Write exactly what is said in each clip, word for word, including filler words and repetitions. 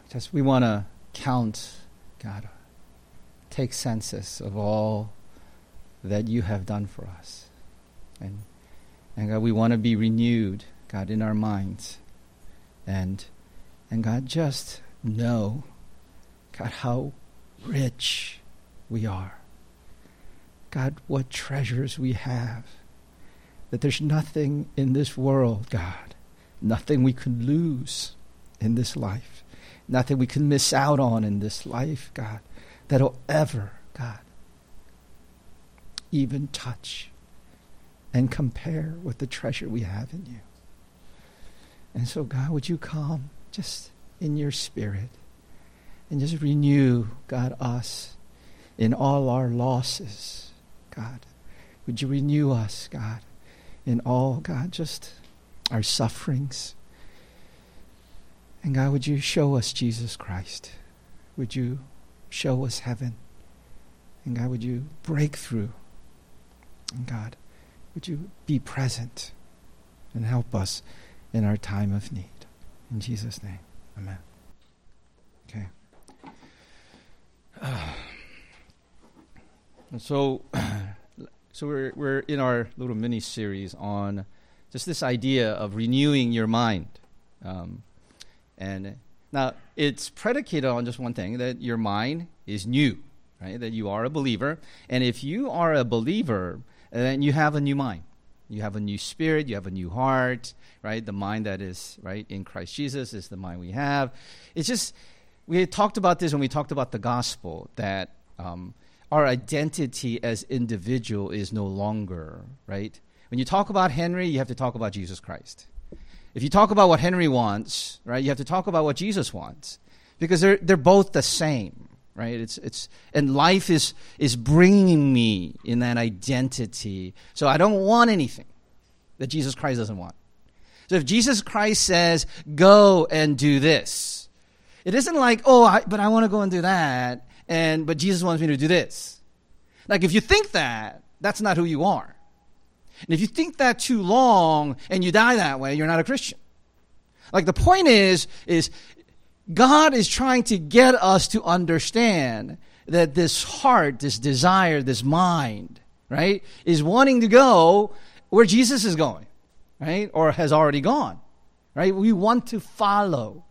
just we want to count, God, take census of all that you have done for us. And, and God, we want to be renewed, God, in our minds. And, and God, just know, God, how rich we are. God, what treasures we have. That there's nothing in this world, God, nothing we could lose in this life. Nothing we can miss out on in this life, God, that'll ever, God, even touch and compare with the treasure we have in you. And so, God, would you come just in your spirit and just renew, God, us in all our losses, God. Would you renew us, God, in all, God, just our sufferings. And God, would you show us Jesus Christ? Would you show us heaven? And God, would you break through? And God, would you be present and help us in our time of need? In Jesus' name, amen. Okay. Uh, and so, so we're we're in our little mini series on just this idea of renewing your mind. Um, and now it's predicated on just one thing, that your mind is new, right? That you are a believer. And if you are a believer, then you have a new mind. You have a new spirit, you have a new heart, right? The mind that is, right, in Christ Jesus is the mind we have. It's just, we had talked about this when we talked about the gospel, that um, our identity as individual is no longer, right? When you talk about Henry, you have to talk about Jesus Christ. If you talk about what Henry wants, right, you have to talk about what Jesus wants, because they're they're both the same, right? It's it's and life is is bringing me in that identity. So I don't want anything that Jesus Christ doesn't want. So if Jesus Christ says, "Go and do this," it isn't like, "Oh, I, but I want to go and do that," and but Jesus wants me to do this. Like if you think that, that's not who you are. And if you think that too long and you die that way, you're not a Christian. Like the point is, is God is trying to get us to understand that this heart, this desire, this mind, right, is wanting to go where Jesus is going, right, or has already gone, right? We want to follow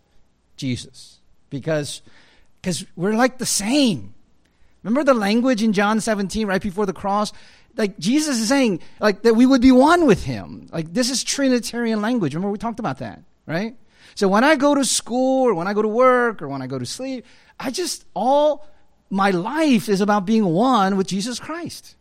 Jesus because, because we're like the same. Remember the language in John seventeen, right before the cross? Like Jesus is saying, like that we would be one with him. Like this is Trinitarian language. Remember we talked about that, right? So when I go to school or when I go to work or when I go to sleep, I just, all my life is about being one with Jesus Christ.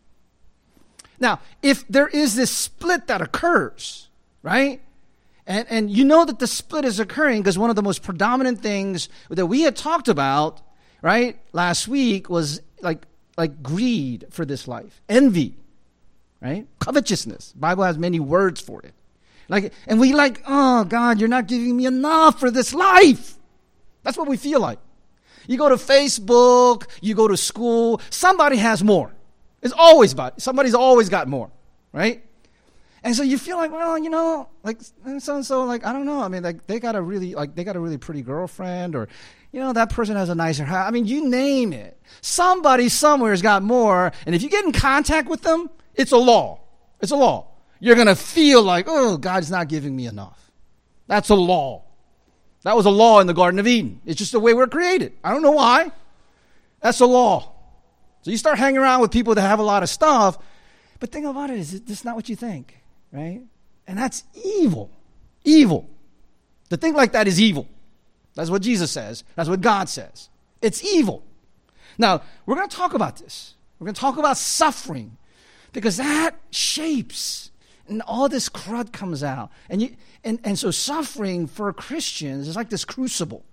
Now, if there is this split that occurs, right? And, and you know that the split is occurring because one of the most predominant things that we had talked about, right, last week was like, like greed for this life, envy, right? Covetousness. The Bible has many words for it. Like, and we like, oh God, you're not giving me enough for this life. That's what we feel like. You go to Facebook, you go to school, somebody has more. It's always about, somebody's always got more, right? And so you feel like, well, you know, like so-and-so, like, I don't know. I mean, like they got a really, like they got a really pretty girlfriend, or, you know, that person has a nicer house. I mean, you name it. Somebody somewhere's got more. And if you get in contact with them, it's a law. It's a law. You're going to feel like, oh, God's not giving me enough. That's a law. That was a law in the Garden of Eden. It's just the way we're created. I don't know why. That's a law. So you start hanging around with people that have a lot of stuff. But think about it, is this not what you think? Right? And that's evil. Evil. To think like that is evil. That's what Jesus says. That's what God says. It's evil. Now, we're going to talk about this. We're going to talk about suffering because that shapes and all this crud comes out. And you and, and so suffering for Christians is like this crucible.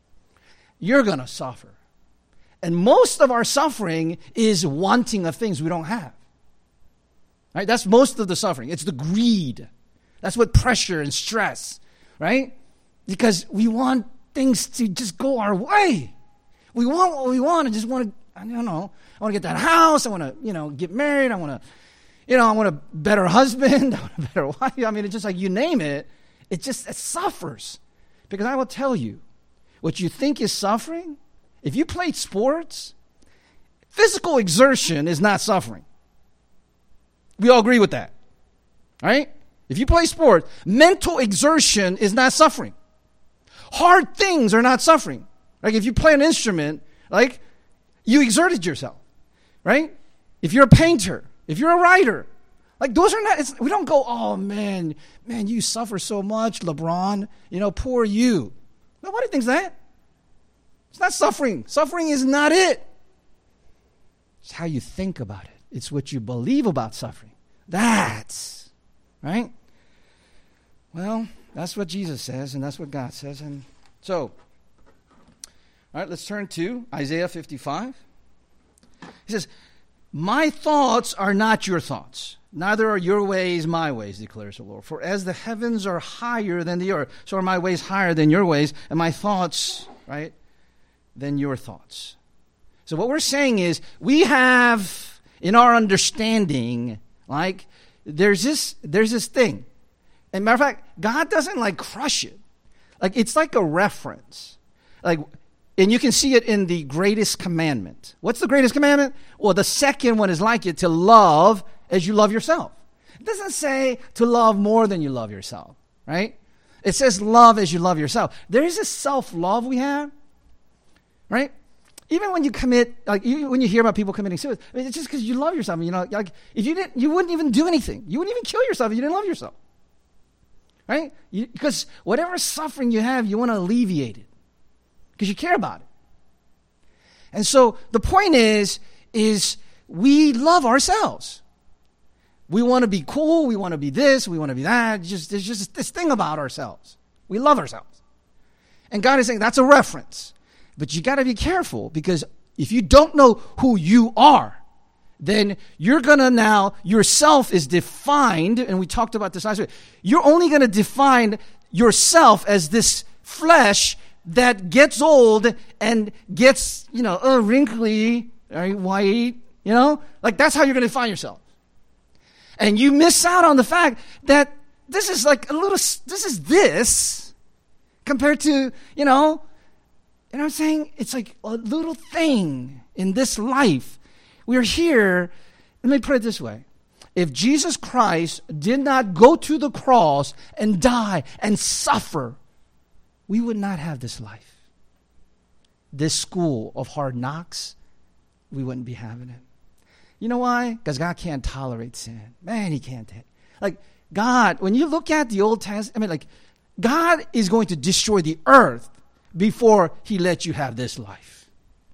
You're going to suffer. And most of our suffering is wanting of things we don't have. Right? That's most of the suffering. It's the greed. That's what pressure and stress, right? Because we want things to just go our way. We want what we want and just want to, I don't know, I want to get that house. I want to, you know, get married. I want to, you know, I want a better husband. I want a better wife. I mean, it's just like you name it. It just, it suffers. Because I will tell you, what you think is suffering, if you played sports, physical exertion is not suffering. We all agree with that, right? If you play sports, mental exertion is not suffering. Hard things are not suffering. Like if you play an instrument, like you exerted yourself, right? If you're a painter, if you're a writer, like those are not, it's, we don't go, oh man, man, you suffer so much, LeBron, you know, poor you. Nobody thinks that. It's not suffering. Suffering is not it. It's how you think about it. It's what you believe about suffering. That's, right? Well, that's what Jesus says, and that's what God says. And so, all right, let's turn to Isaiah fifty-five. He says, my thoughts are not your thoughts. Neither are your ways my ways, declares the Lord. For as the heavens are higher than the earth, so are my ways higher than your ways, and my thoughts, right, than your thoughts. So what we're saying is, we have, in our understanding, like, there's this, there's this thing. And matter of fact, God doesn't, like, crush it. Like, it's like a reference. Like, and you can see it in the greatest commandment. What's the greatest commandment? Well, the second one is like it, to love as you love yourself. It doesn't say to love more than you love yourself, right? It says love as you love yourself. There is a self-love we have, right? Even when you commit, like even when you hear about people committing suicide, I mean, it's just because you love yourself. You know, like if you didn't, you wouldn't even do anything. You wouldn't even kill yourself if you didn't love yourself, right? You, because whatever suffering you have, you want to alleviate it because you care about it. And so the point is, is we love ourselves. We want to be cool. We want to be this. We want to be that. Just, there's just this thing about ourselves. We love ourselves. And God is saying that's a reference. But you got to be careful, because if you don't know who you are, then you're going to now, yourself is defined, and we talked about this last week. You're only going to define yourself as this flesh that gets old and gets, you know, uh, wrinkly, right, white, you know? Like that's how you're going to define yourself. And you miss out on the fact that this is like a little, this is this compared to, you know, and I'm saying it's like a little thing in this life. We're here, let me put it this way. If Jesus Christ did not go to the cross and die and suffer, we would not have this life. This school of hard knocks, we wouldn't be having it. You know why? Because God can't tolerate sin. Man, he can't. Take. Like, God, when you look at the Old Testament, I mean, like, God is going to destroy the earth before he lets you have this life.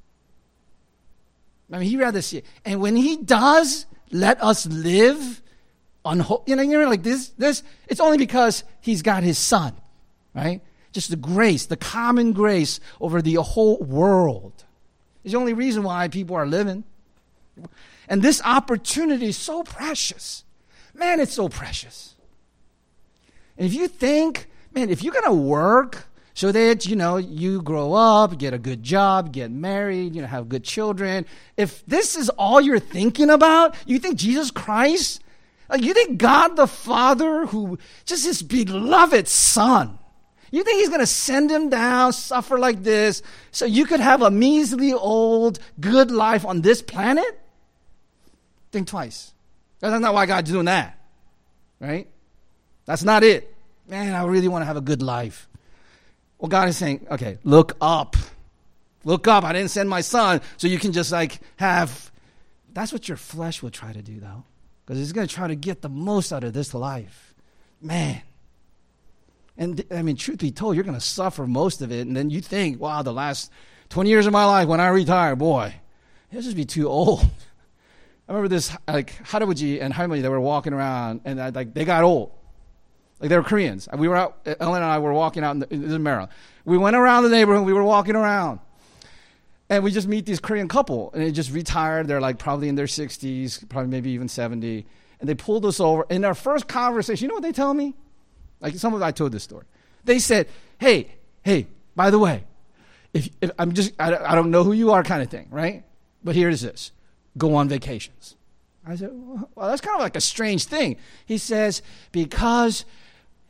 I mean, he'd rather see it. And when he does let us live on, you know, you know, like this, this, it's only because he's got his son, right? Just the grace, the common grace over the whole world. It's the only reason why people are living. And this opportunity is so precious. Man, it's so precious. And if you think, man, if you're going to work so that, you know, you grow up, get a good job, get married, you know, have good children, if this is all you're thinking about, you think Jesus Christ, like you think God the Father, who just his beloved Son, you think he's going to send him down, suffer like this, so you could have a measly old good life on this planet? Think twice. That's not why God's doing that, right? That's not it. Man, I really want to have a good life. Well, God is saying, okay, look up. Look up. I didn't send my son so you can just like have. That's what your flesh will try to do, though, because it's going to try to get the most out of this life. Man. And I mean, truth be told, you're going to suffer most of it. And then you think, wow, the last twenty years of my life when I retire, boy, this just be too old. I remember this, like, Harabuji and Harmony, they were walking around, and I, like they got old. Like, they were Koreans. We were out, Ellen and I were walking out in, the, in Maryland. We went around the neighborhood, we were walking around. And we just meet this Korean couple, and they just retired. They're, like, probably in their sixties, probably maybe even seventy. And they pulled us over. In our first conversation, you know what they tell me? Like, some of I told this story. They said, hey, hey, by the way, if, if I'm just, I, I don't know who you are kind of thing, right? But here is this. Go on vacations. I said, well, that's kind of like a strange thing. He says, because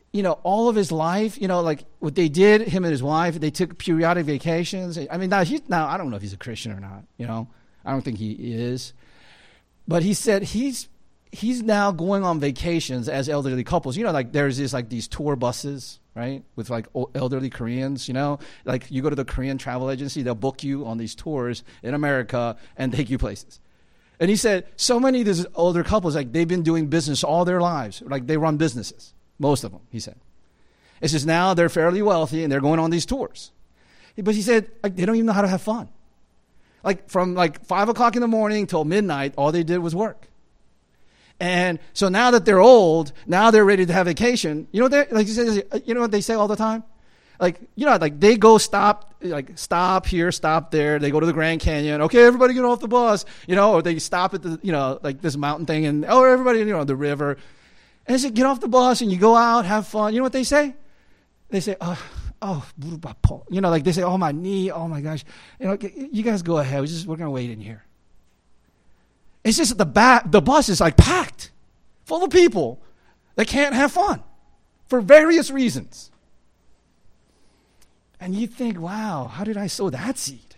you know, all of his life, you know, like what they did, him and his wife, they took periodic vacations. I mean, now, he, now I don't know if he's a Christian or not, you know. I don't think he is. But he said he's he's now going on vacations as elderly couples. You know, like there's this, like these tour buses, right, with like elderly Koreans, you know. Like you go to the Korean travel agency, they'll book you on these tours in America and take you places. And he said so many of these older couples, like they've been doing business all their lives. Like they run businesses. Most of them, he said. It's just now they're fairly wealthy and they're going on these tours. But he said like, they don't even know how to have fun. Like from like five o'clock in the morning till midnight, all they did was work. And so now that they're old, now they're ready to have vacation. You know what they, like he says, you know what they say all the time? Like, you know, like they go stop, like stop here, stop there. They go to the Grand Canyon. Okay, everybody get off the bus. You know, or they stop at the, you know, like this mountain thing and, oh, everybody, you know, the river. And they say, get off the bus and you go out, have fun. You know what they say? They say, oh, oh, you know, like they say, oh, my knee, oh, my gosh. You know, you guys go ahead. We're just, we're going to wait in here. It's just that the, back, the bus is like packed, full of people that can't have fun for various reasons. And you think, wow, how did I sow that seed?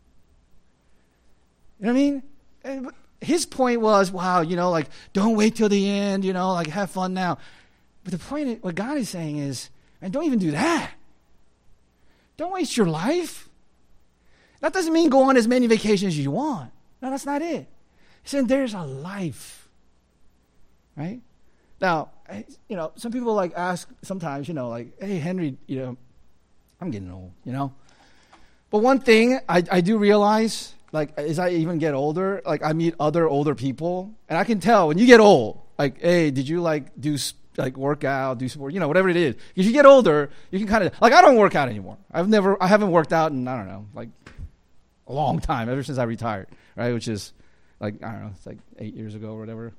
You know what I mean? And his point was, wow, you know, like, don't wait till the end, you know, like, have fun now. But the point, what God is saying is, man, don't even do that. Don't waste your life. That doesn't mean go on as many vacations as you want. No, that's not it. He said there's a life, right? Now, you know, some people, like, ask sometimes, you know, like, hey, Henry, you know, I'm getting old, you know. But one thing I, I do realize, like, as I even get older, like, I meet other older people, and I can tell when you get old, like, hey, did you, like, do, like, work out, do sport, you know, whatever it is. If you get older, you can kind of, like, I don't work out anymore. I've never, I haven't worked out in, I don't know, like, a long time, ever since I retired, right, which is, like, I don't know, it's like eight years ago or whatever.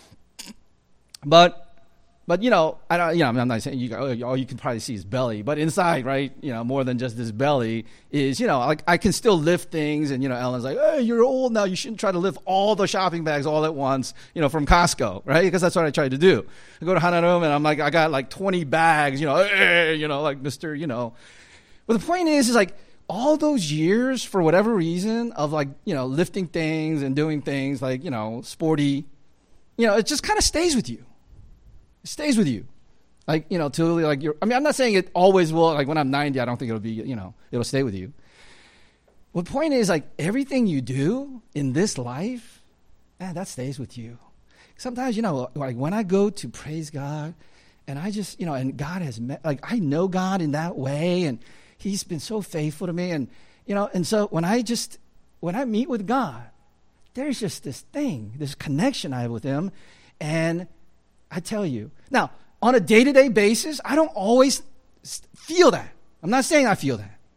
But, but you know, I don't, you know, I'm not saying you, all you can probably see is belly, but inside, right, you know, more than just this belly is, you know, like I can still lift things, and, you know, Ellen's like, hey, you're old now, you shouldn't try to lift all the shopping bags all at once, you know, from Costco, right, because that's what I tried to do. I go to Hanarum, and I'm like, I got like twenty bags, you know, hey, you know, like Mister, you know. But the point is, is like, all those years, for whatever reason, of like, you know, lifting things and doing things like, you know, sporty, you know, it just kind of stays with you. It stays with you. Like, you know, till like you're, I mean, I'm not saying it always will, like when I'm ninety, I don't think it'll be, you know, it'll stay with you. Well, the point is, like, everything you do in this life, man, that stays with you. Sometimes, you know, like when I go to praise God, and I just, you know, and God has met, like, I know God in that way, and He's been so faithful to me. And, you know, and so when I just, when I meet with God, there's just this thing, this connection I have with Him. And I tell you, now, on a day-to-day basis, I don't always feel that. I'm not saying I feel that.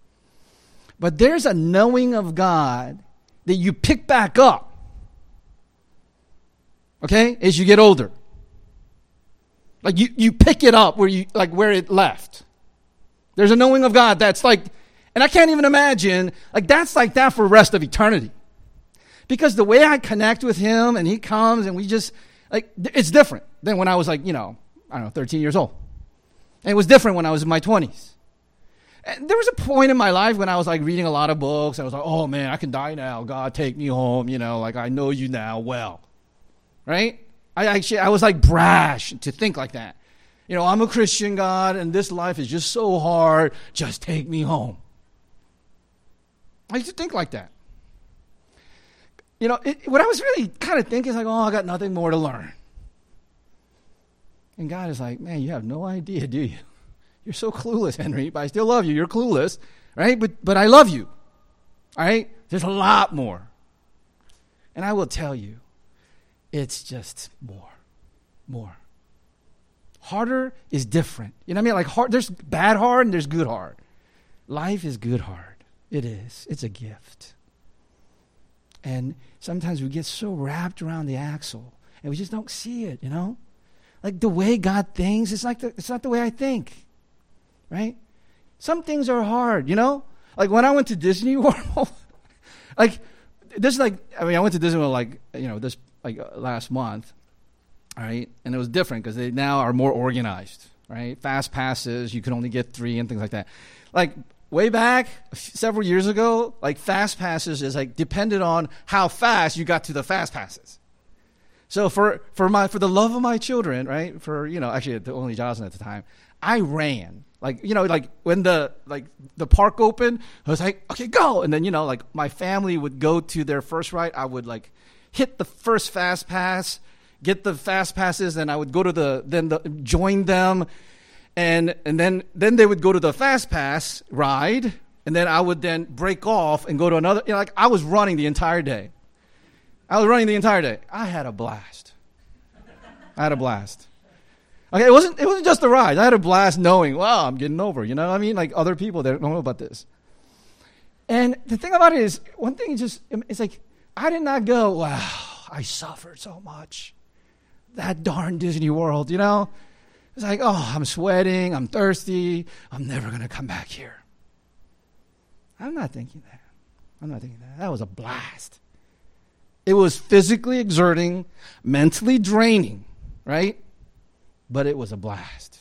But there's a knowing of God that you pick back up, okay, as you get older. Like, you, you pick it up where you, like, where it left. There's a knowing of God that's like, and I can't even imagine, like that's like that for the rest of eternity. Because the way I connect with Him and He comes and we just, like, it's different than when I was like, you know, I don't know, thirteen years old. And it was different when I was in my twenties. And there was a point in my life when I was like reading a lot of books. I was like, oh man, I can die now. God, take me home. You know, like I know You now well. Right? I actually, I was like brash to think like that. You know, I'm a Christian, God, and this life is just so hard. Just take me home. I used to think like that. You know, it, what I was really kind of thinking is like, oh, I got nothing more to learn. And God is like, man, you have no idea, do you? You're so clueless, Henry, but I still love you. You're clueless, right? But but I love you, all right? There's a lot more. And I will tell you, it's just more, more. Harder is different. You know what I mean? Like, hard, there's bad hard and there's good hard. Life is good hard. It is. It's a gift. And sometimes we get so wrapped around the axle and we just don't see it, you know? Like the way God thinks, it's like the, it's not the way I think, right? Some things are hard, you know? Like when I went to Disney World, like this is like, I mean, I went to Disney World like, you know, this like uh, last month. All right, and it was different because they now are more organized. right? Fast passes, you can only get three and things like that. Like way back, several years ago, like fast passes is like depended on how fast you got to the fast passes. So for, for my for the love of my children, right? For, you know, actually the only Jocelyn at the time, I ran. Like, you know, like when the like the park opened, I was like, okay, go. And then, you know, like my family would go to their first ride. I would like hit the first fast pass, get the fast passes, and I would go to the then the, join them. And and then then they would go to the fast pass ride, and then I would then break off and go to another. You know, like I was running the entire day. I was running the entire day. I had a blast. I had a blast. Okay, it wasn't it wasn't just the ride. I had a blast knowing, wow, I'm getting over. You know what I mean? Like other people that don't know about this. And the thing about it is, one thing is just, it's like, I did not go, wow, I suffered so much. That darn Disney World, you know? It's like, oh, I'm sweating, I'm thirsty, I'm never going to come back here. I'm not thinking that. I'm not thinking that. That was a blast. It was physically exerting, mentally draining, right? But it was a blast.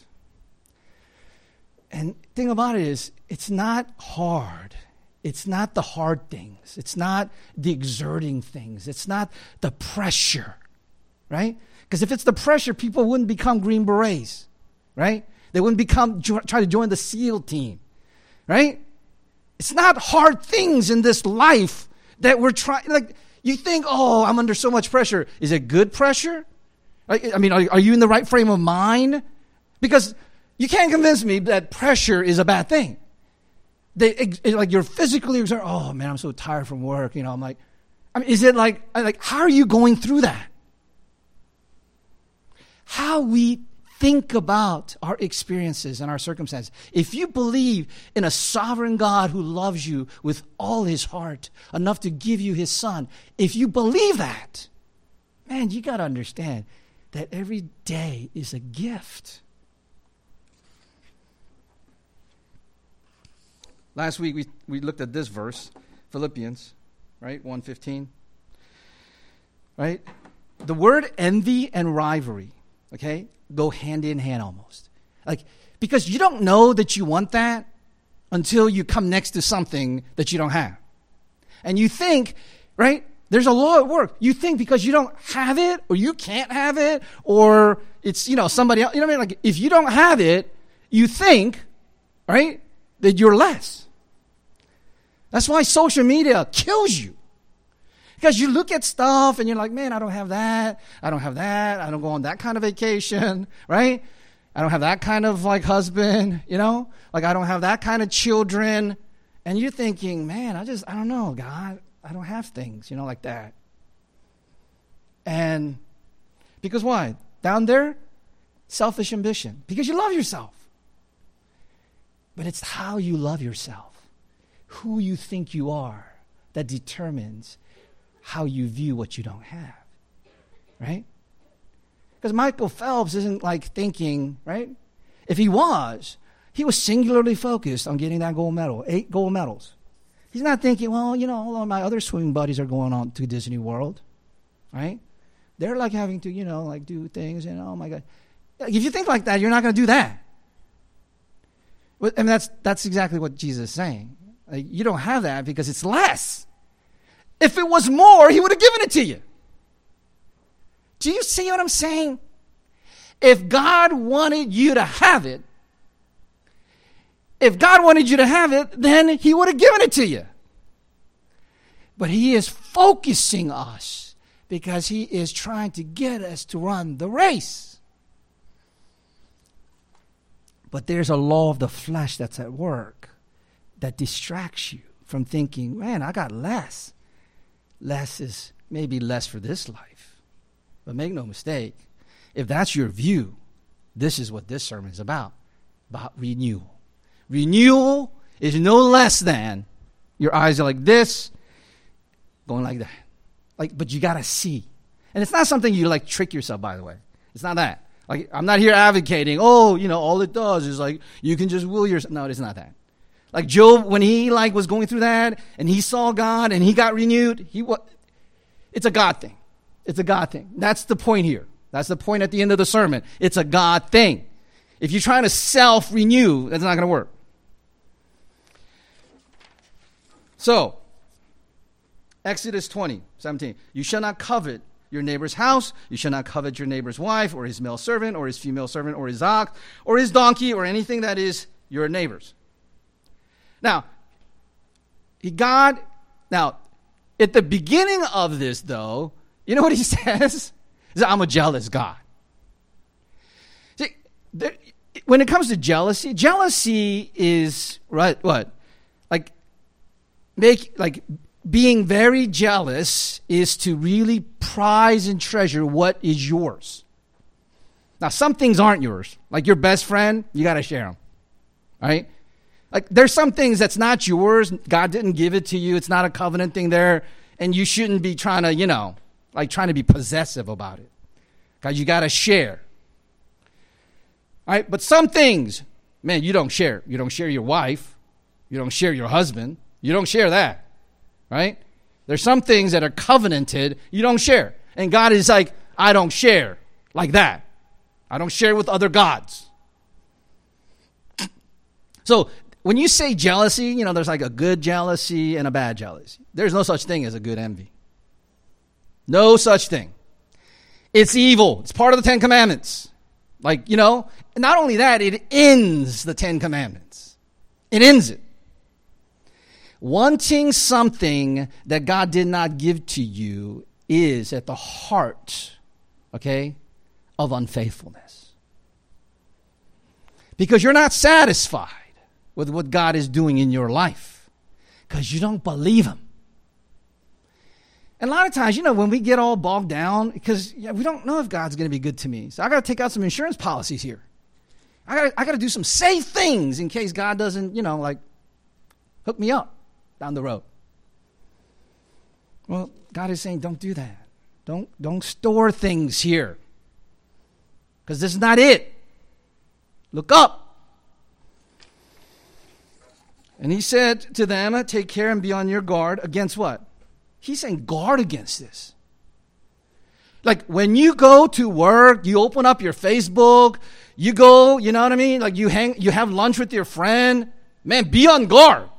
And the thing about it is, it's not hard. It's not the hard things. It's not the exerting things. It's not the pressure, right? Because if it's the pressure, people wouldn't become Green Berets, right? They wouldn't become jo- try to join the SEAL team, right? It's not hard things in this life that we're trying. Like you think, oh, I'm under so much pressure. Is it good pressure? I mean, are, are you in the right frame of mind? Because you can't convince me that pressure is a bad thing. They, it, like you're physically exerting, oh man, I'm so tired from work. You know, I'm like, I mean, is it like, like, how are you going through that? How we think about our experiences and our circumstances. If you believe in a sovereign God who loves you with all his heart, enough to give you his son, if you believe that, man, you got to understand that every day is a gift. Last week we, we looked at this verse, Philippians, right, one fifteen. Right? The word envy and rivalry, okay, go hand in hand almost. Like, because you don't know that you want that until you come next to something that you don't have. And you think, right, there's a law at work. You think because you don't have it, or you can't have it, or it's, you know, somebody else. You know what I mean? Like, if you don't have it, you think, right, that you're less. That's why social media kills you. Because you look at stuff and you're like, man, I don't have that. I don't have that. I don't go on that kind of vacation, right? I don't have that kind of, like, husband, you know? Like, I don't have that kind of children. And you're thinking, man, I just, I don't know, God. I don't have things, you know, like that. And because why? Down there, selfish ambition. Because you love yourself. But it's how you love yourself, who you think you are, that determines how you view what you don't have. Right? Because Michael Phelps isn't like thinking, right? If he was, he was singularly focused on getting that gold medal, eight gold medals. He's not thinking, well, you know, all of my other swimming buddies are going on to Disney World, right? They're like having to, you know, like do things, and oh my God. If you think like that, you're not going to do that. But, I mean, that's that's exactly what Jesus is saying. Like, you don't have that because it's less. If it was more, he would have given it to you. Do you see what I'm saying? If God wanted you to have it, If God wanted you to have it, then he would have given it to you. But he is focusing us because he is trying to get us to run the race. But there's a law of the flesh that's at work that distracts you from thinking, man, I got less. Less is maybe less for this life. But make no mistake, if that's your view, this is what this sermon is about, about renewal. Renewal is no less than your eyes are like this, going like that. Like, but you got to see. And it's not something you like trick yourself, by the way. It's not that. Like, I'm not here advocating, oh, you know, all it does is like you can just will yourself. No, it's not that. Like Job, when he like was going through that and he saw God and he got renewed, he was. It's a God thing. It's a God thing. That's the point here. That's the point at the end of the sermon. It's a God thing. If you're trying to self-renew, that's not going to work. So, Exodus twenty, seventeen. You shall not covet your neighbor's house. You shall not covet your neighbor's wife or his male servant or his female servant or his ox or his donkey or anything that is your neighbor's. Now, God, now, at the beginning of this, though, you know what he says? He says, I'm a jealous God. See, there, when it comes to jealousy, jealousy is, right, what? Like, make, like, being very jealous is to really prize and treasure what is yours. Now, some things aren't yours. Like your best friend, you got to share them, right? Like there's some things that's not yours. God didn't give it to you. It's not a covenant thing there. And you shouldn't be trying to, you know, like trying to be possessive about it. Because you got to share. All right? But some things, man, you don't share. You don't share your wife. You don't share your husband. You don't share that. Right? There's some things that are covenanted, you don't share. And God is like, I don't share like that. I don't share with other gods. So when you say jealousy, you know, there's like a good jealousy and a bad jealousy. There's no such thing as a good envy. No such thing. It's evil. It's part of the Ten Commandments. Like, you know, not only that, it ends the Ten Commandments. It ends it. Wanting something that God did not give to you is at the heart, okay, of unfaithfulness. Because you're not satisfied with what God is doing in your life because you don't believe him. And a lot of times, you know, when we get all bogged down, because yeah, we don't know if God's going to be good to me. So I got to take out some insurance policies here. I got I got to do some safe things in case God doesn't, you know, like hook me up down the road. Well, God is saying, don't do that. Don't, don't store things here. Because this is not it. Look up. And he said to them, take care and be on your guard against what? He's saying guard against this. Like when you go to work, you open up your Facebook, you go, you know what I mean? Like you hang, you have lunch with your friend. Man, be on guard.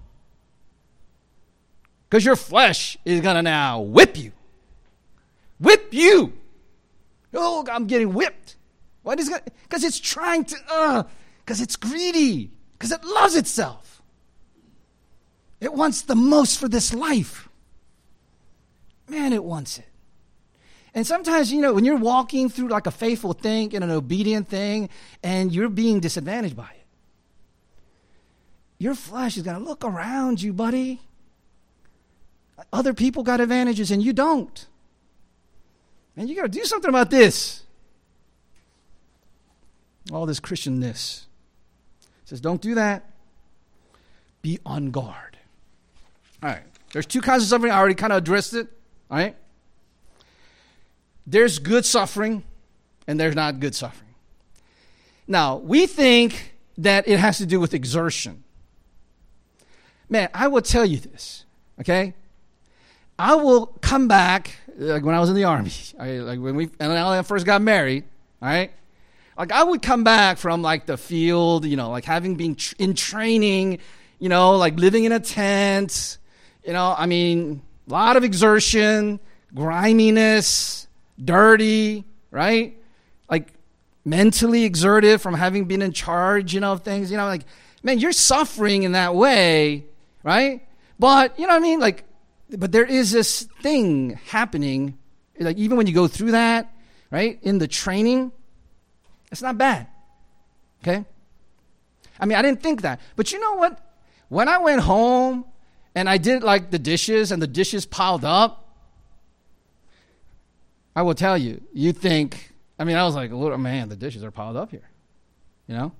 Because your flesh is going to now whip you. Whip you. Oh, I'm getting whipped. Why does it? Because it's trying to, uh, because it's greedy. Because it loves itself. It wants the most for this life. Man, it wants it. And sometimes, you know, when you're walking through like a faithful thing and an obedient thing, and you're being disadvantaged by it, your flesh is going to look around you, buddy. Other people got advantages and you don't. And you got to do something about this. All this Christianness. It says, don't do that. Be on guard. All right. There's two kinds of suffering. I already kind of addressed it. All right. There's good suffering and there's not good suffering. Now, we think that it has to do with exertion. Man, I will tell you this, okay? I will come back, like when I was in the Army, I, like when we, and when I first got married, all right? Like I would come back from like the field, you know, like having been tr- in training, you know, like living in a tent, you know, I mean, a lot of exertion, griminess, dirty, right? Like mentally exerted from having been in charge, you know, of things, you know, like, man, you're suffering in that way, right? But, you know what I mean? Like, but there is this thing happening, like even when you go through that, right, in the training, it's not bad, okay? I mean, I didn't think that. But you know what? When I went home and I did like the dishes and the dishes piled up, I will tell you, you think, I mean, I was like, oh, man, the dishes are piled up here, you know?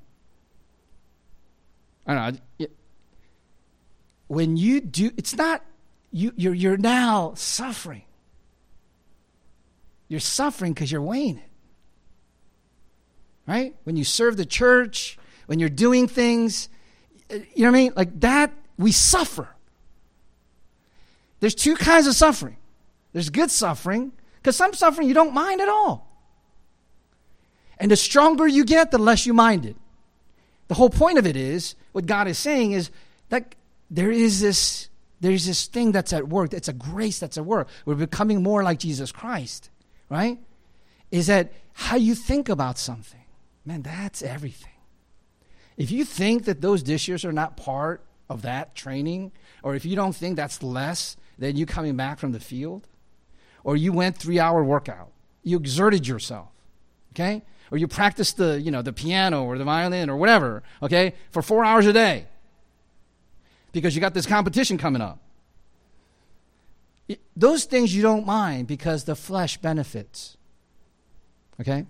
I don't know. It, when you do, it's not, you, you're, you're now suffering. You're suffering because you're weighing it. Right? When you serve the church, when you're doing things, you know what I mean? Like that, we suffer. There's two kinds of suffering. There's good suffering, because some suffering you don't mind at all. And the stronger you get, the less you mind it. The whole point of it is, what God is saying is that there is this, there's this thing that's at work. It's a grace that's at work. We're becoming more like Jesus Christ, right? Is that how you think about something. Man, that's everything. If you think that those dishes are not part of that training, or if you don't think that's less than you coming back from the field, or you went three-hour workout, you exerted yourself, okay? Or you practiced the, you know, the piano or the violin or whatever, okay, for four hours a day because you got this competition coming up. It, those things you don't mind because the flesh benefits, okay?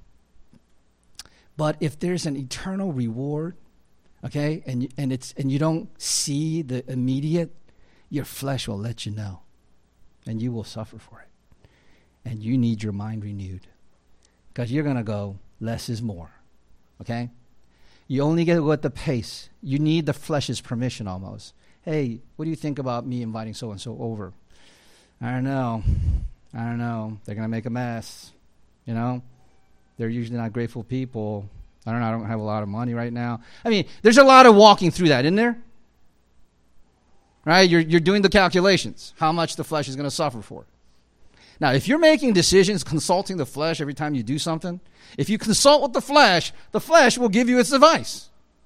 But if there's an eternal reward, okay, and and it's and you don't see the immediate, your flesh will let you know, and you will suffer for it. And you need your mind renewed, because you're going to go, less is more, okay? You only get to go at the pace. You need the flesh's permission almost. Hey, what do you think about me inviting so-and-so over? I don't know. I don't know. They're going to make a mess, you know? They're usually not grateful people. I don't know. I don't have a lot of money right now. I mean, there's a lot of walking through that, isn't there? Right? You're, you're doing the calculations, how much the flesh is going to suffer for. Now, if you're making decisions, consulting the flesh every time you do something, if you consult with the flesh, the flesh will give you its advice.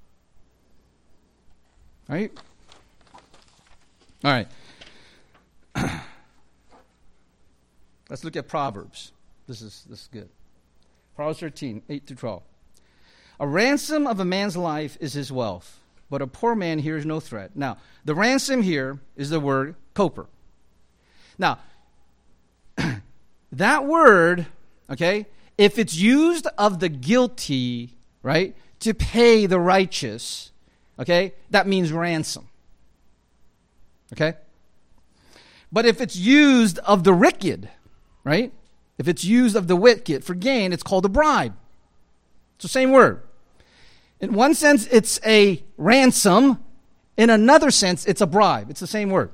Right? All right. Let's look at Proverbs. This is this is good. Proverbs thirteen, eight through twelve. A ransom of a man's life is his wealth, but a poor man hears no threat. Now, the ransom here is the word koper. Now, that word, okay, if it's used of the guilty, right, to pay the righteous, okay, that means ransom. Okay? But if it's used of the wicked, right, if it's used of the wicked for gain, it's called a bribe. It's the same word. In one sense, it's a ransom. In another sense, it's a bribe. It's the same word.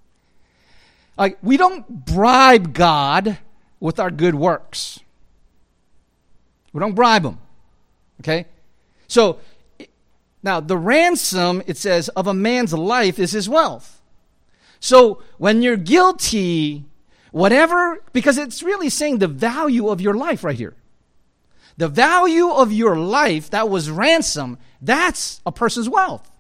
Like, we don't bribe God with our good works. We don't bribe him. Okay? So, now, the ransom, it says, of a man's life is his wealth. So, when you're guilty, whatever, because it's really saying the value of your life right here. The value of your life that was ransom, that's a person's wealth.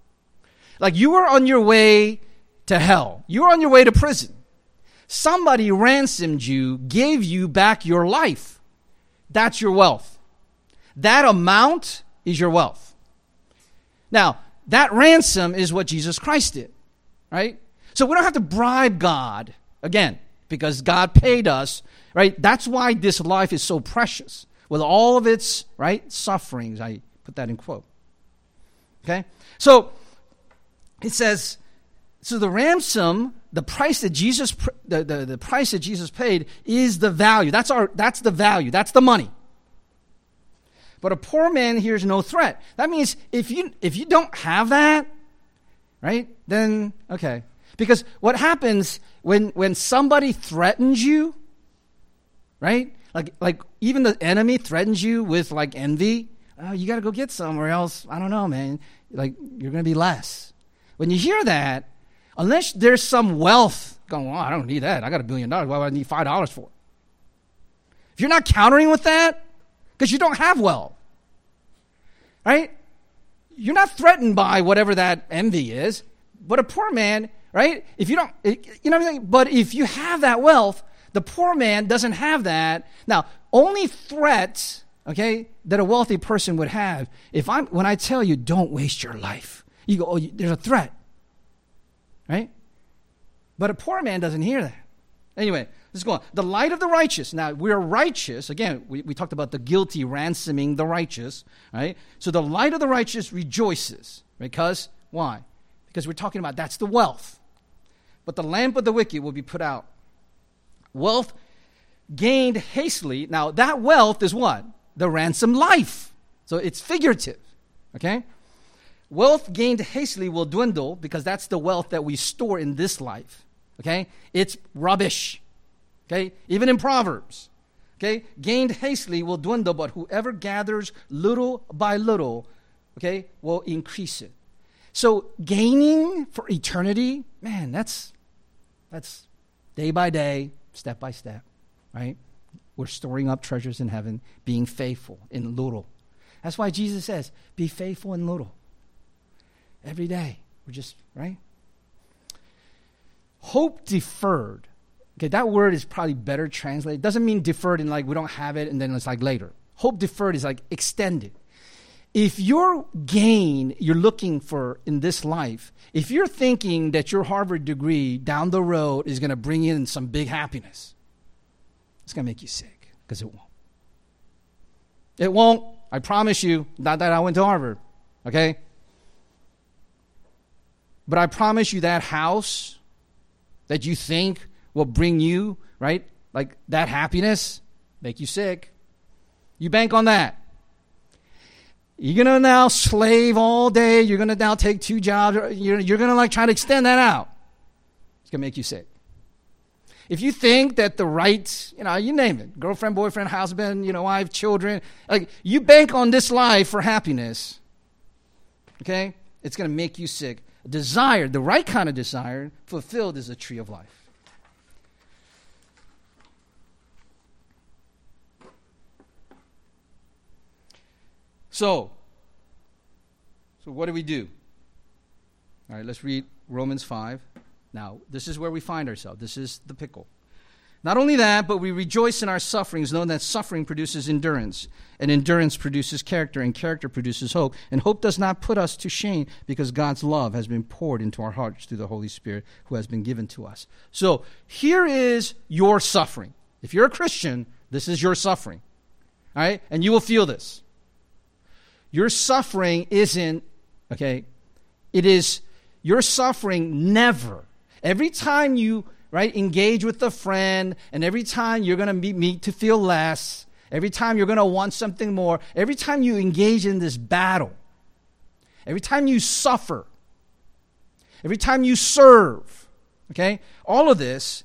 Like, you were on your way to hell. You were on your way to prison. Somebody ransomed you, gave you back your life. That's your wealth. That amount is your wealth. Now, that ransom is what Jesus Christ did, right? So we don't have to bribe God, again, because God paid us, right? That's why this life is so precious. With all of its, right, sufferings, I put that in quote. Okay? So, it says, so the ransom, the price that Jesus, the, the, the price that Jesus paid is the value. That's our, that's the value. That's the money. But a poor man hears no threat. That means if you, if you don't have that, right, then, okay. Because what happens when, when somebody threatens you, right, Like, like even the enemy threatens you with like envy. Oh, you got to go get some or else, I don't know, man. Like, you're going to be less. When you hear that, unless there's some wealth going, well, I don't need that. I got a billion dollars. Why would I need five dollars for it? If you're not countering with that, because you don't have wealth, right? You're not threatened by whatever that envy is. But a poor man, right? If you don't, you know what I'm saying? But if you have that wealth, the poor man doesn't have that. Now, only threat, okay, that a wealthy person would have, if I'm, when I tell you, don't waste your life, you go, oh, there's a threat, right? But a poor man doesn't hear that. Anyway, let's go on. The light of the righteous. Now, we're righteous. Again, we, we talked about the guilty ransoming the righteous, right? So the light of the righteous rejoices. Because, why? Because we're talking about that's the wealth. But the lamp of the wicked will be put out. Wealth gained hastily. Now, that wealth is what? The ransom life. So it's figurative, okay? Wealth gained hastily will dwindle because that's the wealth that we store in this life, okay? It's rubbish, okay? Even in Proverbs, Okay? Gained hastily will dwindle, but whoever gathers little by little, okay, will increase it. So gaining for eternity, man, that's that's day by day, step by step, right? We're storing up treasures in heaven, being faithful in little. That's why Jesus says, be faithful in little. Every day. We're just, right? Hope deferred. Okay, that word is probably better translated. It doesn't mean deferred in like we don't have it and then it's like later. Hope deferred is like extended. If your gain you're looking for in this life, if you're thinking that your Harvard degree down the road is going to bring in some big happiness, it's going to make you sick because it won't. It won't. I promise you. Not that I went to Harvard, okay? But I promise you that house that you think will bring you, right, like that happiness, make you sick. You bank on that. You're going to now slave all day. You're going to now take two jobs. You're, you're going to like try to extend that out. It's going to make you sick. If you think that the right, you know, you name it, girlfriend, boyfriend, husband, you know, wife, children, like you bank on this life for happiness, okay, it's going to make you sick. Desire, the right kind of desire, fulfilled is a tree of life. So, so what do we do? All right, let's read Romans five. Now, this is where we find ourselves. This is the pickle. Not only that, but we rejoice in our sufferings, knowing that suffering produces endurance, and endurance produces character, and character produces hope. And hope does not put us to shame, because God's love has been poured into our hearts through the Holy Spirit who has been given to us. So, here is your suffering. If you're a Christian, this is your suffering. All right? And you will feel this. Your suffering isn't, okay, it is, your suffering never, every time you, right, engage with a friend, and every time you're going to be meet to feel less, every time you're going to want something more, every time you engage in this battle, every time you suffer, every time you serve, okay, all of this,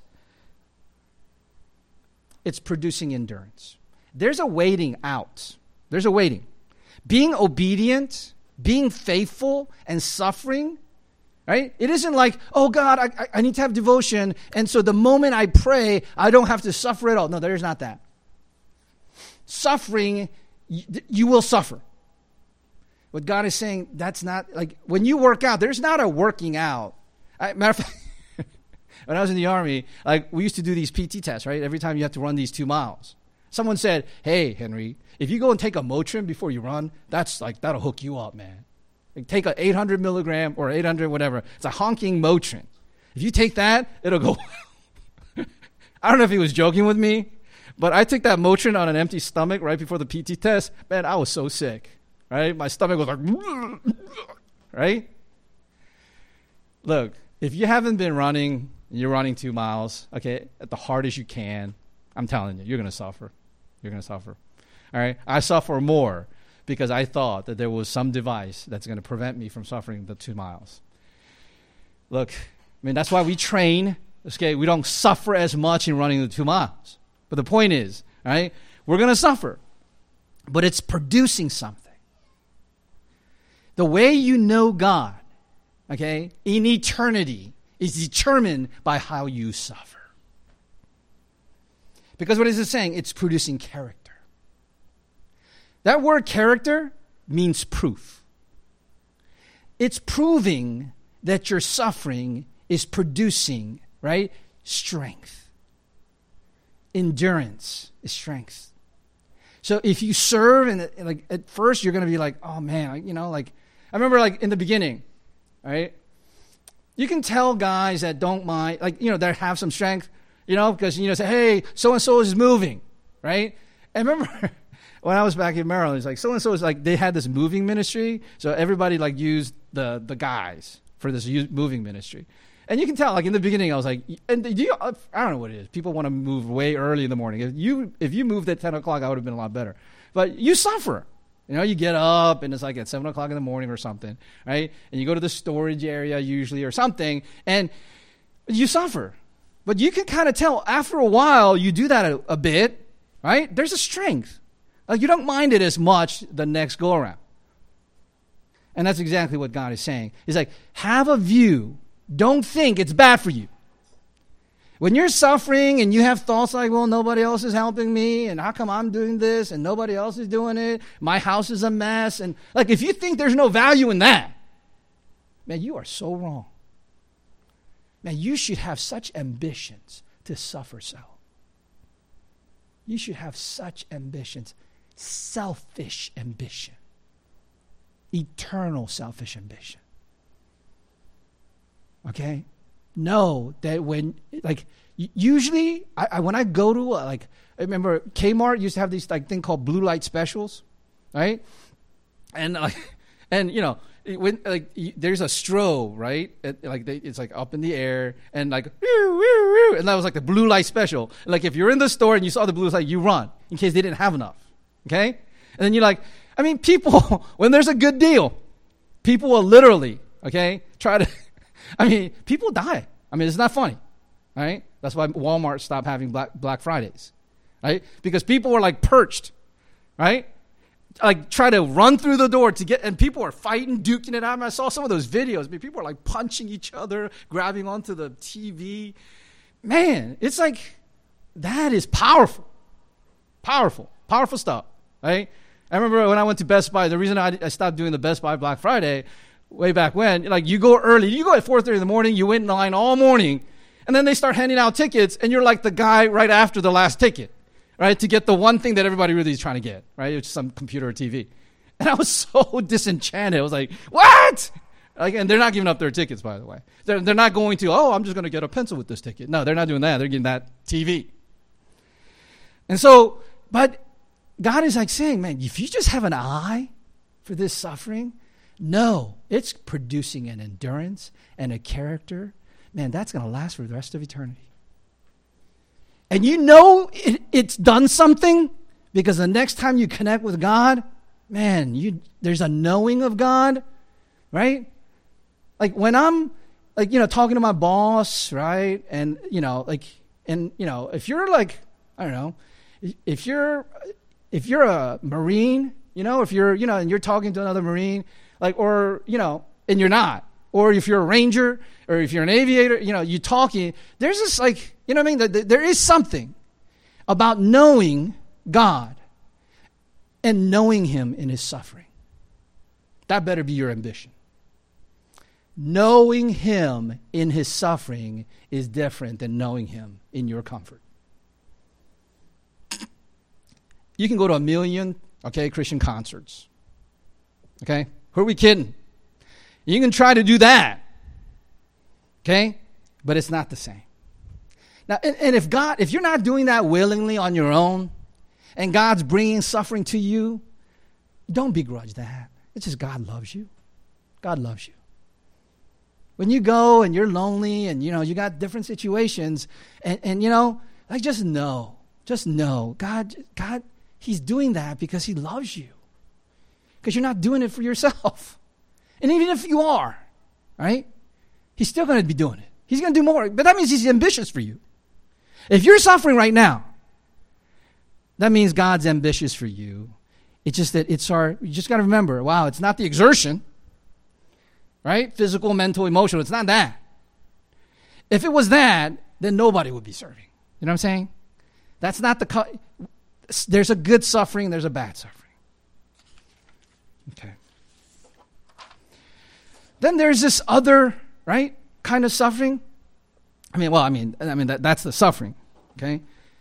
it's producing endurance. There's a waiting out. There's a waiting. Being obedient, being faithful, and suffering, right? It isn't like, oh, God, I, I need to have devotion, and so the moment I pray, I don't have to suffer at all. No, there's not that. Suffering, you, you will suffer. What God is saying, that's not, like, when you work out, there's not a working out. I, matter of fact, when I was in the Army, like, we used to do these P T tests, right? Every time you have to run these two miles. Someone said, hey, Henry, if you go and take a Motrin before you run, that's like, that'll hook you up, man. Like, take an eight hundred milligram or eight hundred whatever. It's a honking Motrin. If you take that, it'll go. I don't know if he was joking with me, but I took that Motrin on an empty stomach right before the P T test. Man, I was so sick, right? My stomach was like, right? Look, if you haven't been running, and you're running two miles, okay, at the hardest you can, I'm telling you, you're going to suffer. You're going to suffer. All right? I suffer more because I thought that there was some device that's going to prevent me from suffering the two miles. Look, I mean, that's why we train. Okay, we don't suffer as much in running the two miles. But the point is, all right, we're going to suffer. But it's producing something. The way you know God, okay, in eternity is determined by how you suffer. Because what is it saying? It's producing character. That word character means proof. It's proving that your suffering is producing, right, strength. Endurance is strength. So if you serve, and like at first you're going to be like, oh man, you know, like, I remember like in the beginning, right? You can tell guys that don't mind, like, you know, that have some strength, you know, because, you know, say, hey, so-and-so is moving, right? And remember, when I was back in Maryland, it's like, so-and-so is like, they had this moving ministry, so everybody, like, used the the guys for this moving ministry. And you can tell, like, in the beginning, I was like, and do you, I don't know what it is. People want to move way early in the morning. If you if you moved at ten o'clock, I would have been a lot better. But you suffer. You know, you get up, and it's like at seven o'clock in the morning or something, right? And you go to the storage area usually or something, and you suffer. But you can kind of tell after a while, you do that a, a bit, right? There's a strength. Like you don't mind it as much the next go around. And that's exactly what God is saying. He's like, have a view. Don't think it's bad for you. When you're suffering and you have thoughts like, well, nobody else is helping me, and how come I'm doing this and nobody else is doing it? My house is a mess. And like, if you think there's no value in that, man, you are so wrong. Man, you should have such ambitions to suffer so. You should have such ambitions, selfish ambition, eternal selfish ambition. Okay? Know that when, like, usually, I, I when I go to, uh, like, I remember Kmart used to have these, like, thing called blue light specials, right? And, like, and, you know, when, like, you, there's a strobe, right? It, like, they, it's, like, up in the air, and, like, woo, woo, woo, and that was, like, the blue light special. Like, if you're in the store and you saw the blue light, you run, in case they didn't have enough, okay? And then you're like, I mean, people, when there's a good deal, people will literally, okay, try to, I mean, people die. I mean, it's not funny, right? That's why Walmart stopped having Black, Black Fridays, right? Because people were like perched, right? Like try to run through the door to get, and people are fighting, duking it out. I, mean, I saw some of those videos. I mean, people are like punching each other, grabbing onto the T V. Man, it's like, that is powerful. Powerful. Powerful stuff, right? I remember when I went to Best Buy, the reason I, I stopped doing the Best Buy Black Friday way back when, like you go early, you go at four thirty in the morning, you wait in line all morning, and then they start handing out tickets, and you're like the guy right after the last ticket, right, to get the one thing that everybody really is trying to get, right, it's some computer or T V. And I was so disenchanted. I was like, what? Like, and they're not giving up their tickets, by the way. They're, they're not going to, oh, I'm just going to get a pencil with this ticket. No, they're not doing that. They're getting that T V. And so, but God is like saying, man, if you just have an eye for this suffering, no, it's producing an endurance and a character. Man, that's going to last for the rest of eternity. And you know it, it's done something because the next time you connect with God, man, you there's a knowing of God, right? Like when I'm, like, you know, talking to my boss, right? And, you know, like, and, you know, if you're like, I don't know, if you're, if you're a Marine, you know, if you're, you know, and you're talking to another Marine, like, or, you know, and you're not. Or if you're a ranger, or if you're an aviator, you know, you're talking. There's this, like, you know what I mean? There is something about knowing God and knowing Him in His suffering. That better be your ambition. Knowing Him in His suffering is different than knowing Him in your comfort. You can go to a million, okay, Christian concerts. Okay? Who are we kidding? You can try to do that. Okay? But it's not the same. Now, and, and if God, if you're not doing that willingly on your own, and God's bringing suffering to you, don't begrudge that. It's just God loves you. God loves you. When you go and you're lonely and, you know, you got different situations, and, and you know, like just know, just know, God, God, He's doing that because He loves you. Because you're not doing it for yourself. And even if you are, right, He's still going to be doing it. He's going to do more. But that means He's ambitious for you. If you're suffering right now, that means God's ambitious for you. It's just that it's our, you just got to remember, wow, it's not the exertion, right? Physical, mental, emotional. It's not that. If it was that, then nobody would be serving. You know what I'm saying? That's not the, there's a good suffering, there's a bad suffering. Okay. Then there's this other, right, kind of suffering. I mean, well, I mean, I mean that, that's the suffering, okay?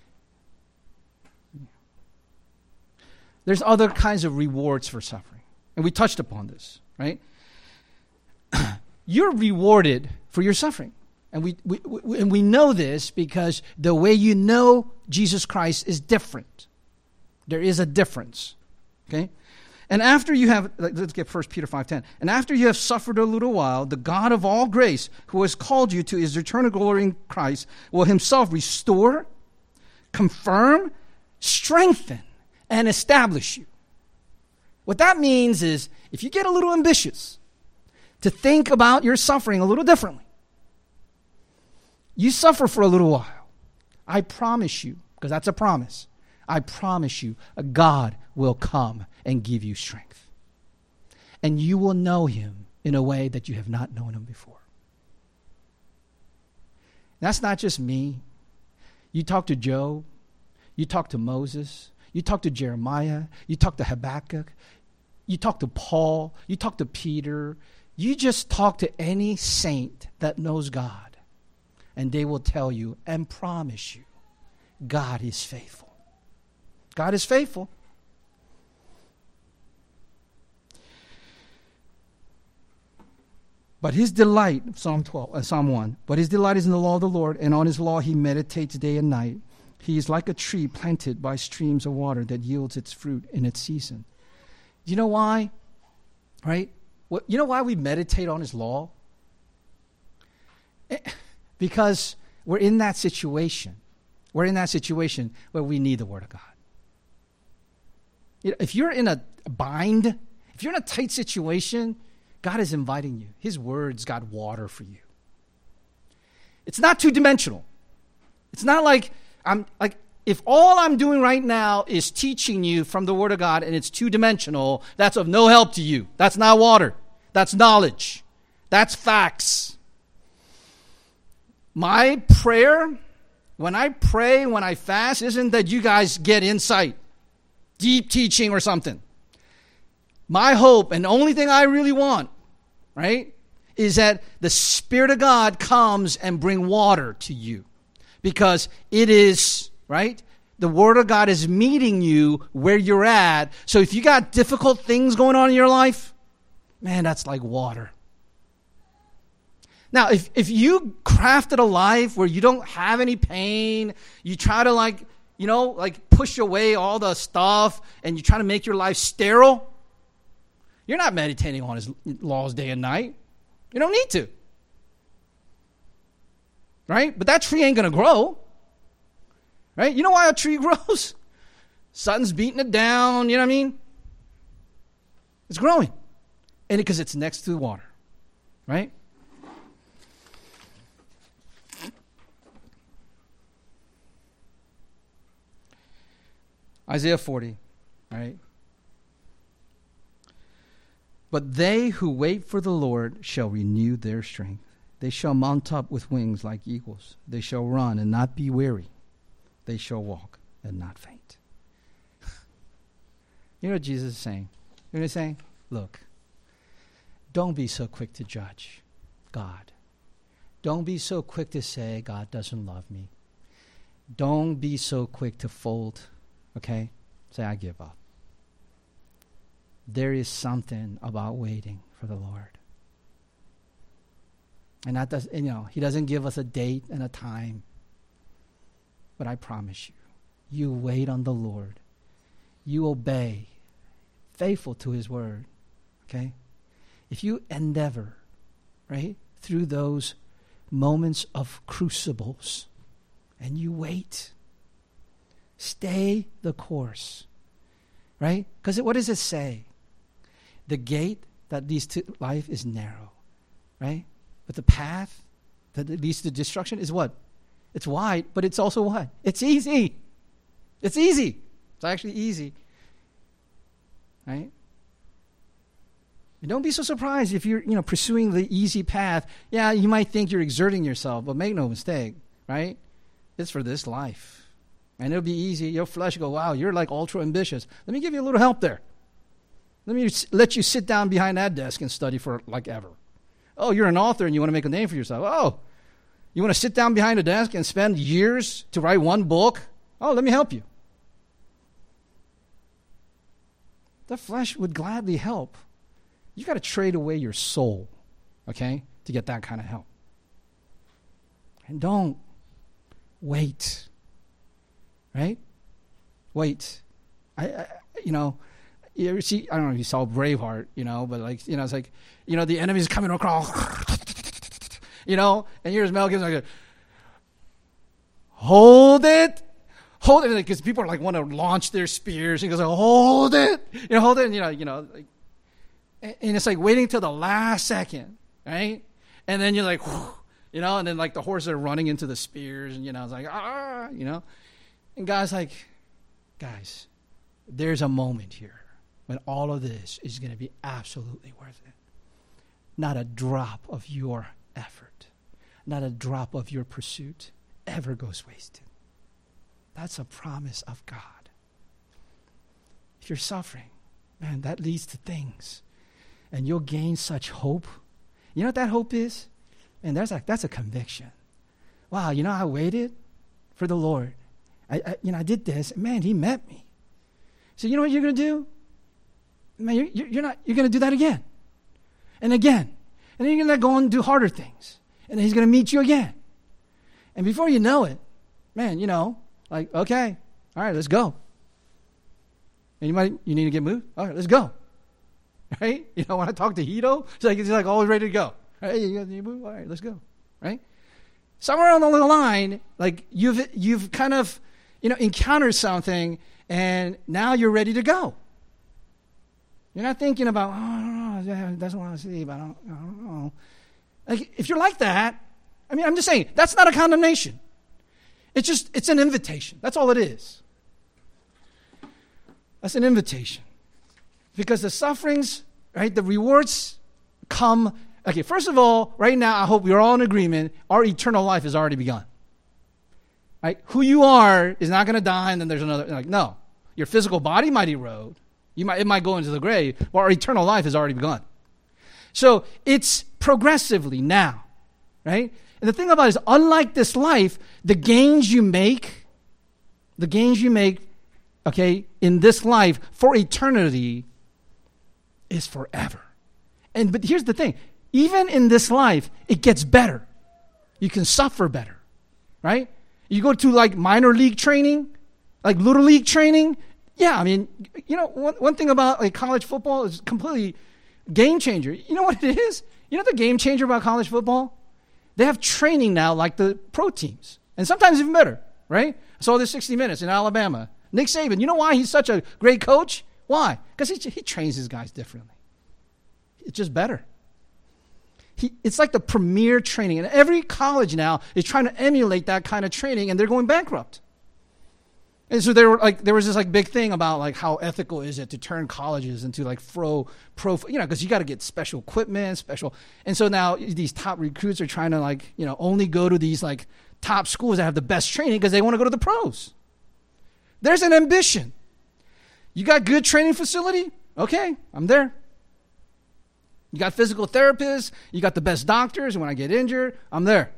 There's other kinds of rewards for suffering. And we touched upon this, right? You're rewarded for your suffering. And we, we, we and we know this because the way you know Jesus Christ is different. There is a difference, okay? And after you have, let's get First Peter five ten. And after you have suffered a little while, the God of all grace, who has called you to His eternal glory in Christ, will Himself restore, confirm, strengthen, and establish you. What that means is, if you get a little ambitious to think about your suffering a little differently, you suffer for a little while. I promise you, because that's a promise, I promise you, God will come and give you strength. And you will know him in a way that you have not known him before. That's not just me. You talk to Job, you talk to Moses, you talk to Jeremiah, you talk to Habakkuk, you talk to Paul, you talk to Peter, you just talk to any saint that knows God, and they will tell you and promise you, God is faithful. God is faithful. But his delight, Psalm twelve, uh, Psalm one, but his delight is in the law of the Lord, and on his law he meditates day and night. He is like a tree planted by streams of water that yields its fruit in its season. Do you know why? Right? What, you know why we meditate on his law? Because we're in that situation. We're in that situation where we need the Word of God. You know, if you're in a bind, if you're in a tight situation, God is inviting you. His Word's got water for you. It's not two-dimensional. It's not like I'm like if all I'm doing right now is teaching you from the Word of God and it's two-dimensional, that's of no help to you. That's not water. That's knowledge. That's facts. My prayer, when I pray, when I fast, isn't that you guys get insight, deep teaching or something. My hope and the only thing I really want, right, is that the Spirit of God comes and bring water to you. Because it is, right, the Word of God is meeting you where you're at. So if you got difficult things going on in your life, man, that's like water. Now, if, if you crafted a life where you don't have any pain, you try to like, you know, like push away all the stuff and you try to make your life sterile, you're not meditating on his laws day and night. You don't need to. Right? But that tree ain't going to grow. Right? You know why a tree grows? Sun's beating it down, you know what I mean? It's growing. And because it's next to the water. Right? Isaiah forty, right? But they who wait for the Lord shall renew their strength. They shall mount up with wings like eagles. They shall run and not be weary. They shall walk and not faint. You know what Jesus is saying? You know what he's saying? Look, don't be so quick to judge God. Don't be so quick to say God doesn't love me. Don't be so quick to fold, okay? Say, I give up. There is something about waiting for the Lord. And that does, you know, he doesn't give us a date and a time. But I promise you, you wait on the Lord. You obey, faithful to his word, okay? If you endeavor, right, through those moments of crucibles, and you wait, stay the course, right? Because what does it say? The gate that leads to life is narrow, right? But the path that leads to destruction is what? It's wide, but it's also what? It's easy. It's easy. It's actually easy. Right? And don't be so surprised if you're, you know, pursuing the easy path. Yeah, you might think you're exerting yourself, but make no mistake, right? It's for this life. And it'll be easy. Your flesh will go, wow, you're like ultra ambitious. Let me give you a little help there. Let me let you sit down behind that desk and study for like ever. Oh, you're an author and you want to make a name for yourself. Oh, you want to sit down behind a desk and spend years to write one book? Oh, let me help you. The flesh would gladly help. You got to trade away your soul, okay, to get that kind of help. And don't wait, right? Wait. I, I you know, you ever see, I don't know if you saw Braveheart, you know, but like, you know, it's like, you know, the enemy's coming across, you know, and here's Mel Gibson like, hold it, hold it, because people are like want to launch their spears. He goes, like, hold it, you know, hold it, and, you know, you know, like, and it's like waiting till the last second, right? And then you're like, whew, you know, and then like the horses are running into the spears, and you know, it's like, ah, you know, and God's like, guys, there's a moment here when all of this is going to be absolutely worth it. Not a drop of your effort, not a drop of your pursuit ever goes wasted. That's a promise of God. If you're suffering, man, that leads to things. And you'll gain such hope. You know what that hope is? And that's like that's a conviction. Wow, you know, I waited for the Lord. I, I you know, I did this. Man, he met me. So you know what you're going to do? Man, you're, you're not. You're going to do that again, and again, and then you're going to go and do harder things, and then he's going to meet you again. And before you know it, man, you know, like okay, all right, let's go. Anybody, you need to get moved? All right, let's go. Right? You know, when I talk to Hito, it's like he's like always ready to go. Hey, you, you move? All right, let's go. Right? Somewhere along the line, like you've you've kind of, you know, encountered something, and now you're ready to go. You're not thinking about, oh, I don't know, he doesn't want to sleep. I don't, I don't know. Like if you're like that, I mean, I'm just saying that's not a condemnation. It's just it's an invitation. That's all it is. That's an invitation. Because the sufferings, right, the rewards come. Okay, first of all, right now, I hope we're all in agreement, our eternal life has already begun. Right? Who you are is not going to die and then there's another. Like, no. Your physical body might erode. You might, it might go into the grave, but our eternal life has already begun. So it's progressively now, right? And the thing about it is, unlike this life, the gains you make, the gains you make, okay, in this life for eternity is forever. And but here's the thing. Even in this life, it gets better. You can suffer better, right? You go to like minor league training, like little league training. Yeah, I mean, you know, one, one thing about like college football is completely game changer. You know what it is? You know the game changer about college football? They have training now like the pro teams. And sometimes even better, right? I saw this sixty minutes in Alabama. Nick Saban, you know why he's such a great coach? Why? Because he, he trains his guys differently. It's just better. He, it's like the premier training. And every college now is trying to emulate that kind of training, and they're going bankrupt. And so there were like there was this like big thing about like how ethical is it to turn colleges into like pro pro you know, because you got to get special equipment, special. And so now these top recruits are trying to like, you know, only go to these like top schools that have the best training because they want to go to the pros. There's an ambition. You got good training facility? Okay, I'm there. You got physical therapists. You got the best doctors. And when I get injured, I'm there.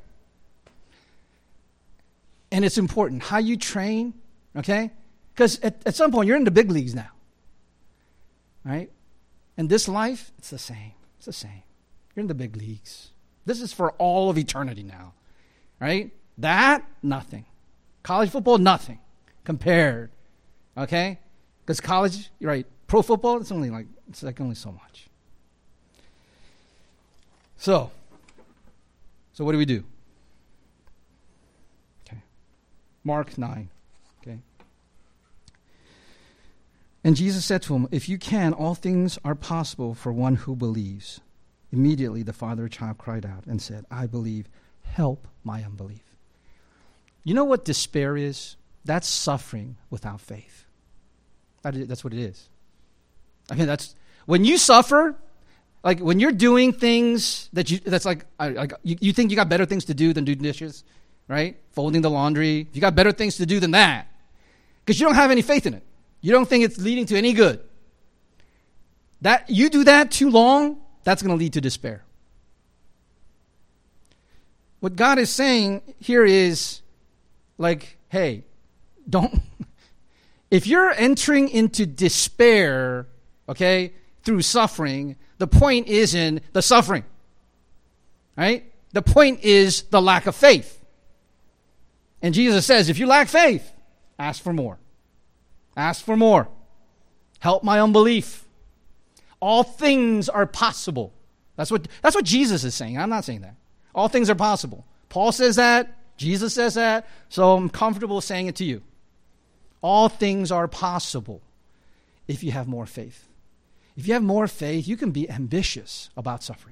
And it's important how you train, okay? Because at, at some point, you're in the big leagues now, right? And this life, it's the same. It's the same. You're in the big leagues. This is for all of eternity now, right? That, nothing. College football, nothing compared, okay? Because college, you're right, pro football, it's only like, it's like only so much. So, so what do we do? Okay. Mark nine, okay. And Jesus said to him, if you can, all things are possible for one who believes. Immediately the father of the child cried out and said, I believe, help my unbelief. You know what despair is? That's suffering without faith. That is, that's what it is. I mean, that's, when you suffer, like when you're doing things that you, that's like, I, like you, you think you got better things to do than do dishes, right? Folding the laundry. You got better things to do than that because you don't have any faith in it. You don't think it's leading to any good. That you do that too long, that's going to lead to despair. What God is saying here is like, hey, don't, if you're entering into despair, okay, through suffering, the point isn't the suffering, right? The point is the lack of faith. And Jesus says, if you lack faith, ask for more. Ask for more. Help my unbelief. All things are possible. That's what, that's what Jesus is saying. I'm not saying that. All things are possible. Paul says that. Jesus says that. So I'm comfortable saying it to you. All things are possible if you have more faith. If you have more faith, you can be ambitious about suffering.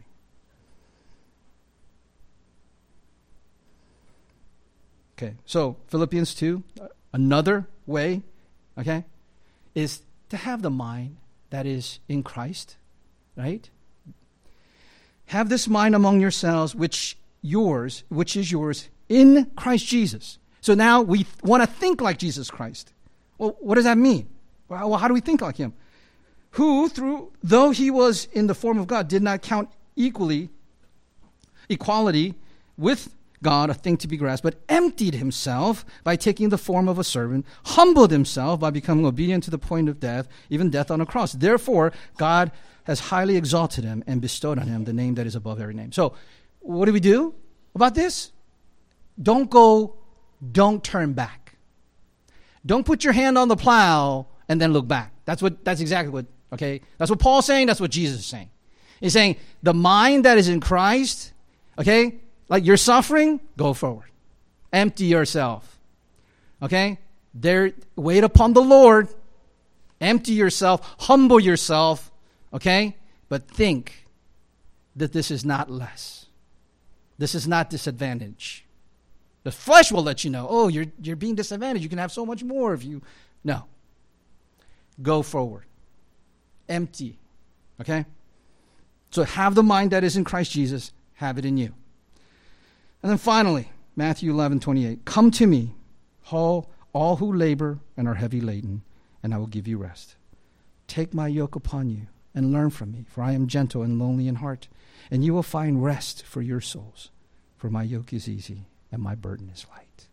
Okay, so Philippians two, another way okay, is to have the mind that is in Christ, right? Have this mind among yourselves, which yours, which is yours in Christ Jesus. So now we th- want to think like Jesus Christ. Well, what does that mean? Well, how do we think like him? Who, through though he was in the form of God, did not count equally equality with God a thing to be grasped, but emptied himself by taking the form of a servant, humbled himself by becoming obedient to the point of death, even death on a cross. Therefore, God has highly exalted him and bestowed on him the name that is above every name. So, what do we do about this? Don't go, don't turn back. Don't put your hand on the plow and then look back. That's what. That's exactly what, okay? That's what Paul's saying. That's what Jesus is saying. He's saying the mind that is in Christ, okay? Like you're suffering, go forward. Empty yourself. Okay? There, wait upon the Lord. Empty yourself. Humble yourself. Okay? But think that this is not less. This is not disadvantage. The flesh will let you know, oh, you're, you're being disadvantaged. You can have so much more if you... No. Go forward. Empty. Okay? So have the mind that is in Christ Jesus. Have it in you. And then finally, Matthew eleven twenty-eight. Come to me, all, all who labor and are heavy laden, and I will give you rest. Take my yoke upon you and learn from me, for I am gentle and lowly in heart, and you will find rest for your souls. For my yoke is easy and my burden is light.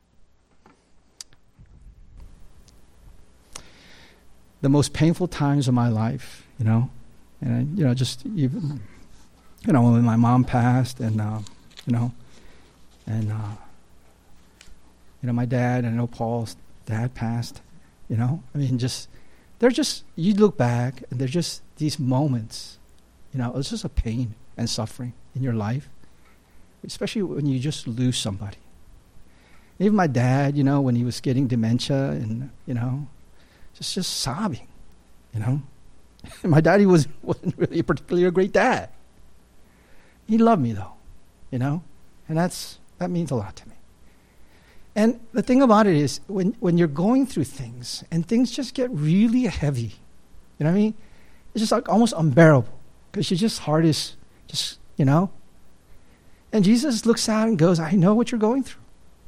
The most painful times of my life, you know, and I, you know, just even, you know, when my mom passed, and uh, you know. And, uh, you know, my dad, and I know Paul's dad passed, you know. I mean, just, they're just, you look back, and they're just these moments, you know, it's just a pain and suffering in your life, especially when you just lose somebody. Even my dad, you know, when he was getting dementia and, you know, just, just sobbing, you know. And my daddy was, wasn't really particularly a great dad. He loved me, though, you know, and that's, that means a lot to me. And the thing about it is, when, when you're going through things, and things just get really heavy, you know what I mean? It's just like almost unbearable, because your just heart is just, you know? And Jesus looks out and goes, I know what you're going through.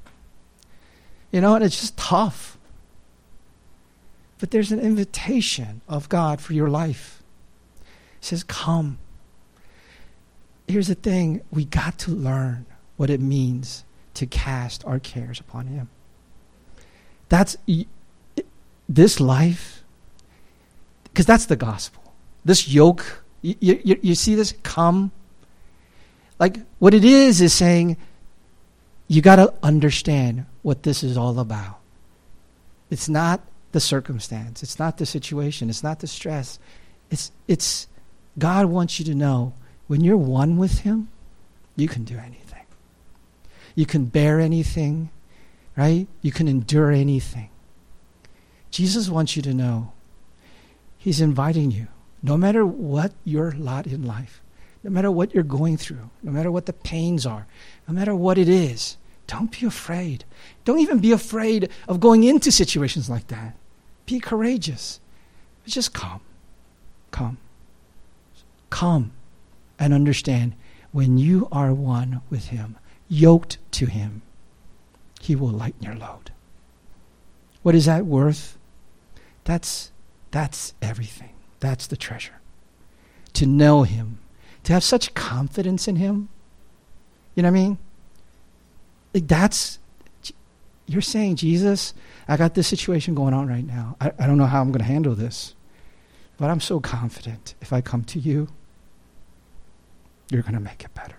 You know, and it's just tough. But there's an invitation of God for your life. He says, come. Here's the thing, we got to learn what it means to cast our cares upon him. That's this life, because that's the gospel. This yoke, you, you, you see this come? Like what it is is saying, you got to understand what this is all about. It's not the circumstance. It's not the situation. It's not the stress. It's, it's God wants you to know when you're one with him, you can do anything. You can bear anything, right? You can endure anything. Jesus wants you to know he's inviting you, no matter what your lot in life, no matter what you're going through, no matter what the pains are, no matter what it is, don't be afraid. Don't even be afraid of going into situations like that. Be courageous. But just come. Come. Come and understand when you are one with him, yoked to him, he will lighten your load. What is that worth? That's, that's everything. That's the treasure. To know him, to have such confidence in him. You know what I mean? Like that's, you're saying, Jesus, I got this situation going on right now. I, I don't know how I'm going to handle this, but I'm so confident if I come to you, you're going to make it better.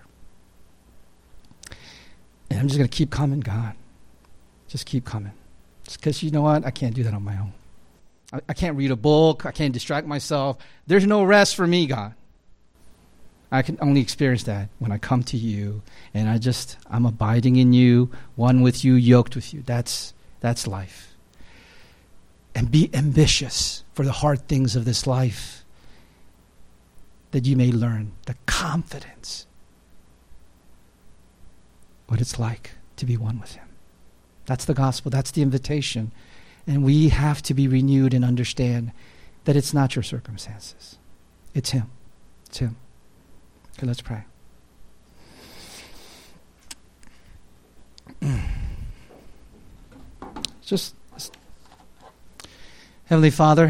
And I'm just going to keep coming, God. Just keep coming. Because you know what? I can't do that on my own. I, I can't read a book. I can't distract myself. There's no rest for me, God. I can only experience that when I come to you and I just, I'm abiding in you, one with you, yoked with you. That's, that's life. And be ambitious for the hard things of this life, that you may learn the confidence, what it's like to be one with him. That's the gospel. That's the invitation. And we have to be renewed and understand that it's not your circumstances. It's Him. It's Him. Okay, let's pray. Just, Heavenly Father,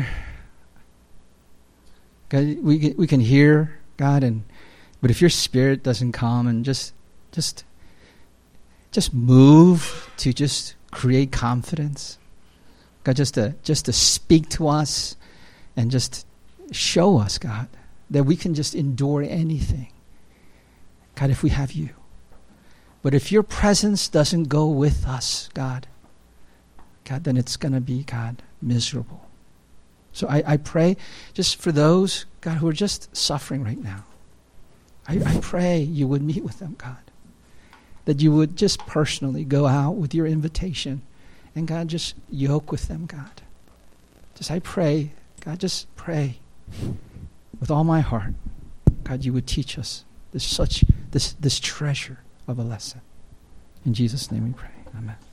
God, we we can hear, God, and but if your Spirit doesn't come and just just just move to just create confidence, God, just to just to speak to us and just show us, God, that we can just endure anything, God, if we have you. But if your presence doesn't go with us, God, God, then it's going to be, God, miserable. So I, I pray just for those, God, who are just suffering right now. I, I pray you would meet with them, God. That you would just personally go out with your invitation and, God, just yoke with them, God. Just I pray, God, just pray with all my heart. God, you would teach us this such this this treasure of a lesson. In Jesus' name we pray. Amen.